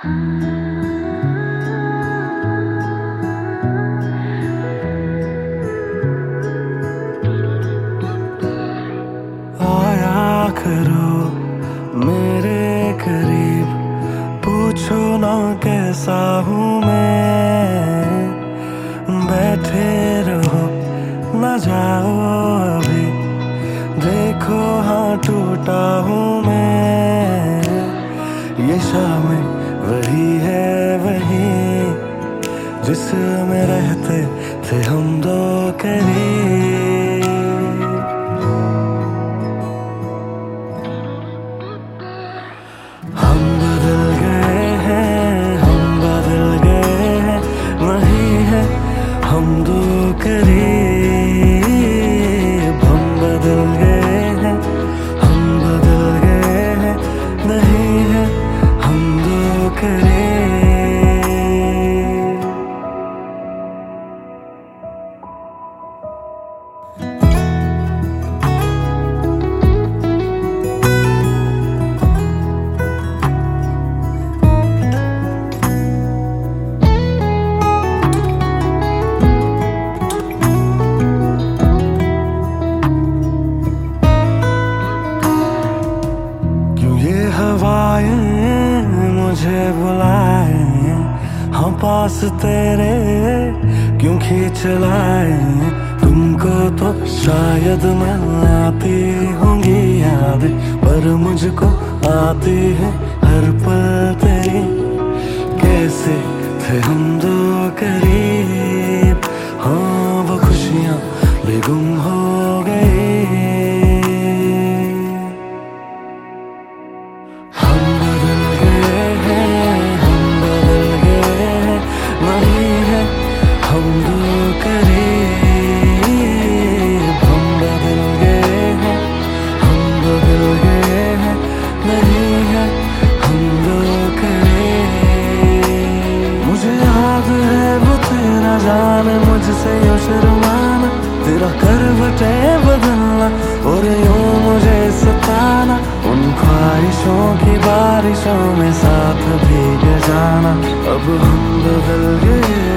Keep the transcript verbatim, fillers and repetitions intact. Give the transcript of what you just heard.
आया करो मेरे करीब, पूछो ना कैसा हूँ मैं। बैठे रहो न जाओ अभी, देखो हाँ टूटा हूँ मैं। ये शाम वही है वही, जिसमें रहते थे हम दो करीब। हम बदल गए हैं, हम बदल गए हैं, वही है हम दो करीब। हम बदल गए हैं, हम बदल गए हैं, नहीं है हम दो करीब। हवाएं मुझे बुलाए, हाँ पास तेरे क्यों खींच लाए। तुमको तो शायद मैं आती होंगी याद, पर मुझको आती है हर पल तेरी। कैसे थे हम दो करीब, हाँ वो खुशियाँ भी गुम हो गई। हम दो करीब, हम बदल गए हैं, हम बदल गए हैं, नहीं है हम दो करीब। मुझे याद है वो तेरा जाने मुझसे यूं शर्माना, तेरा करवटे बदलना और यूं मुझे सताना। उन ख्वाहिशों की बारिशों में साथ भीग जाना। अब हम बदल गए